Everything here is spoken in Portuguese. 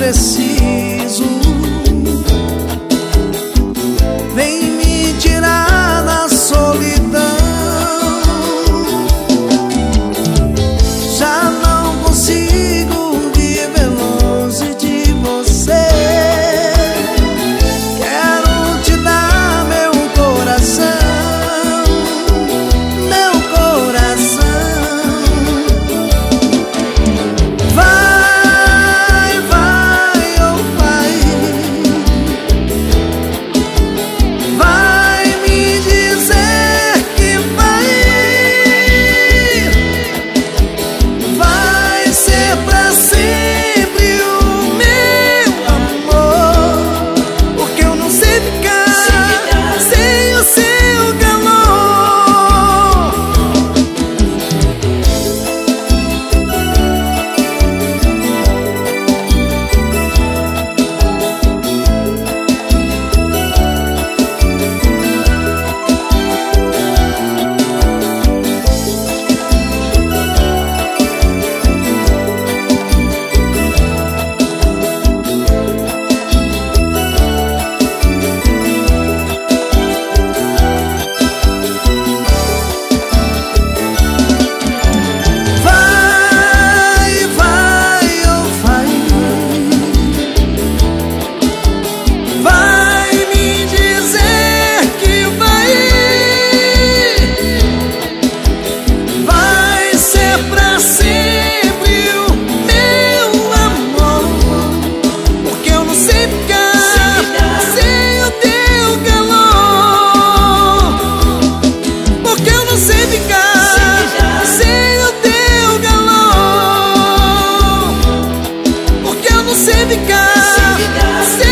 preciso. Vem me tirar da solidão. Já não consigo viver longe de você. Quero te dar meu coração, meu coração. Vai, vai, oh vai. Vai me dizer que vai. Vai ser pra sempre o meu amor, porque eu não sei ficar sem o seu calor. Vai, vai, oh vai. Vai me dizer que vai. Vai ser pra sempre o meu amor, porque eu não sei ficar sem o teu calor. Porque eu não sei ficar sem o teu calor. Porque eu não sei ficar sem